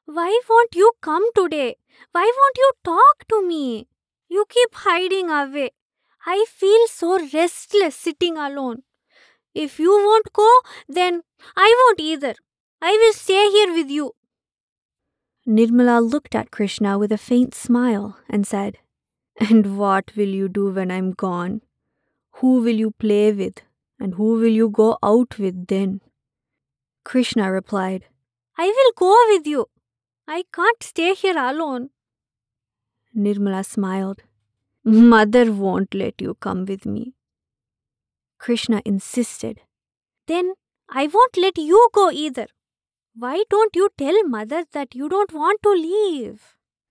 Why won't you come today? Why won't you talk to me? You keep hiding away. I feel so restless sitting alone. If you won't go, then I won't either. I will stay here with you. Nirmala looked at Krishna with a faint smile and said, And what will you do when I'm gone? Who will you play with? And who will you go out with then? Krishna replied, I will go with you. I can't stay here alone. Nirmala smiled. Mother won't let you come with me. Krishna insisted. Then I won't let you go either. Why don't you tell mother that you don't want to leave?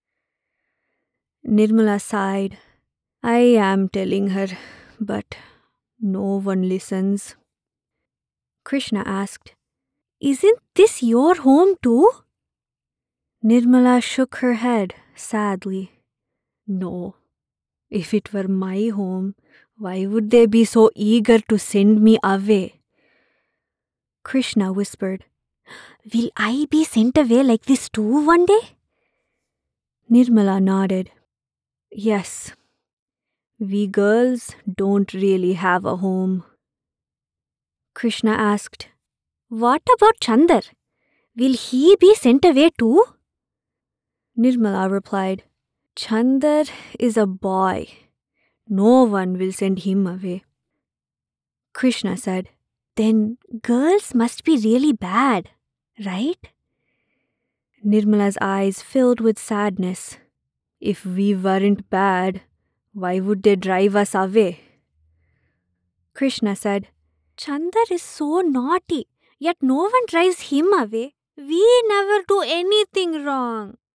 Nirmala sighed. I am telling her, but no one listens. Krishna asked, Isn't this your home too? Nirmala shook her head sadly. No. If it were my home, why would they be so eager to send me away? Krishna whispered, Will I be sent away like this too one day? Nirmala nodded. Yes. We girls don't really have a home. Krishna asked, What about Chandar? Will he be sent away too? Nirmala replied, Chandar is a boy. No one will send him away. Krishna said, Then girls must be really bad, right? Nirmala's eyes filled with sadness. If we weren't bad, why would they drive us away? Krishna said, Chandar is so naughty, yet no one drives him away. We never do anything wrong.